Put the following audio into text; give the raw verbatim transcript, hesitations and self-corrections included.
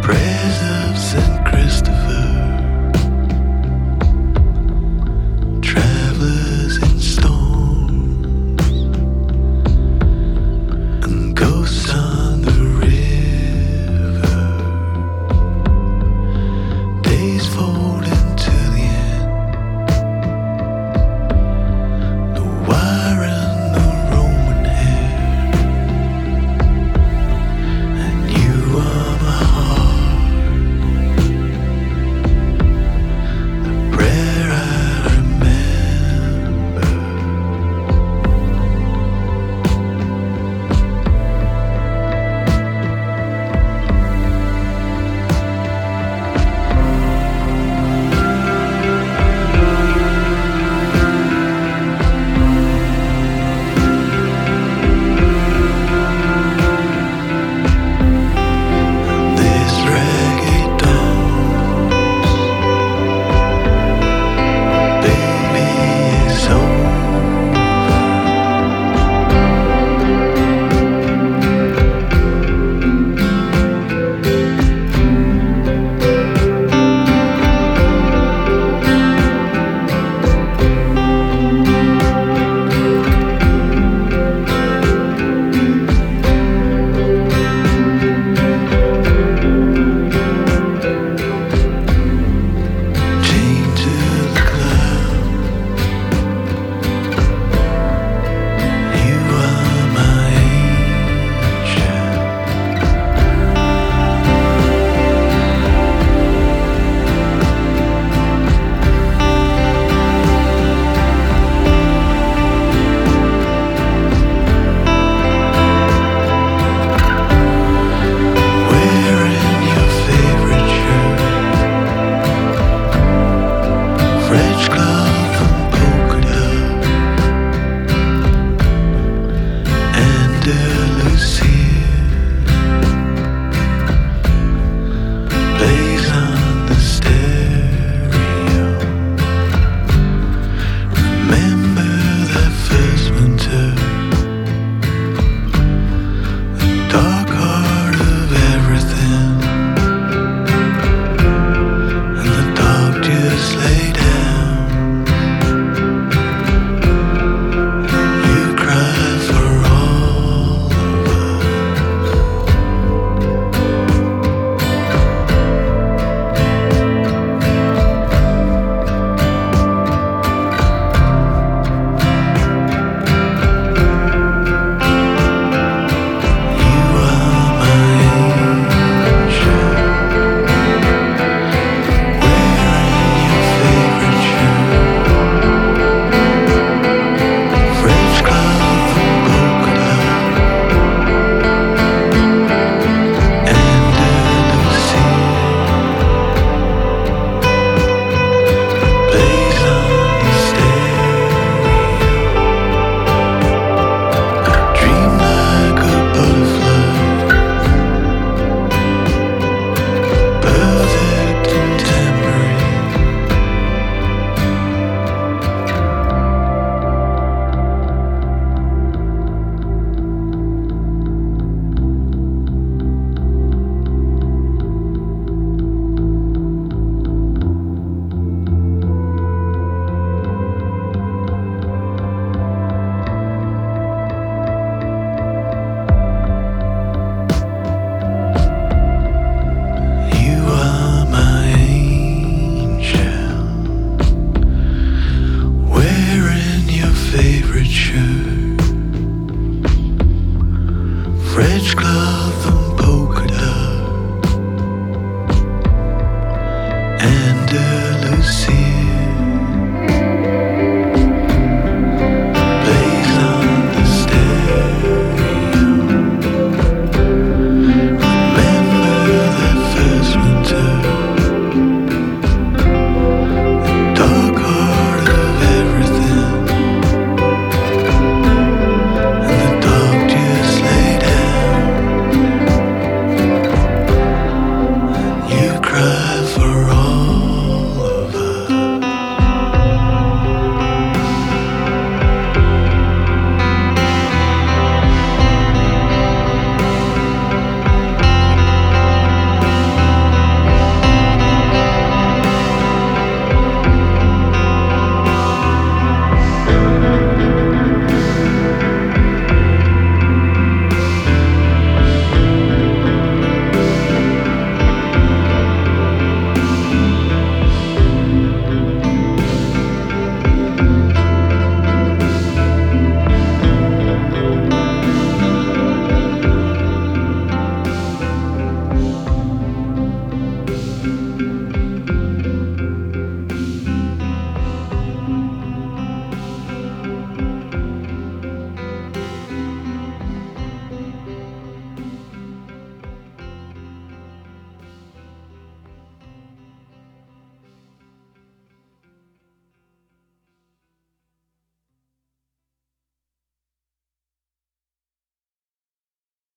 Prayers of Saint Christopher, travelers in storms, and ghosts on the river. Days fold into the end. The wire and the Roman hair, and you are my heart. The prayer I remember. This reggae dance, baby, is over. Chained to the cloud, you are my angel. Wearing your favorite shirt, French cloth and polka dot, Andalusia plays on the stereo. Remember that first winter, the dark heart of everything, and the dog just lay down. You cry for all of us. You are my angel, wearing your favorite shirt, French cloth and polka dot, Andalusia plays on the stereo. I dream like a butterfly, perfect and tambourine. You are my angel, wearing your favorite shirt, French cloth and polka dot, Andalusia